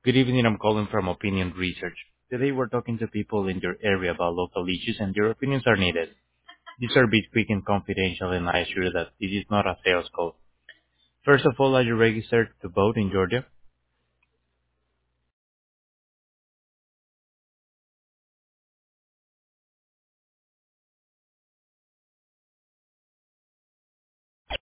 Good evening. I'm calling from Opinion Research. Today we're talking to people in your area about local issues and your opinions are needed. These are be quick and confidential and I assure that this is not a sales call. First of all, are you registered to vote in Georgia?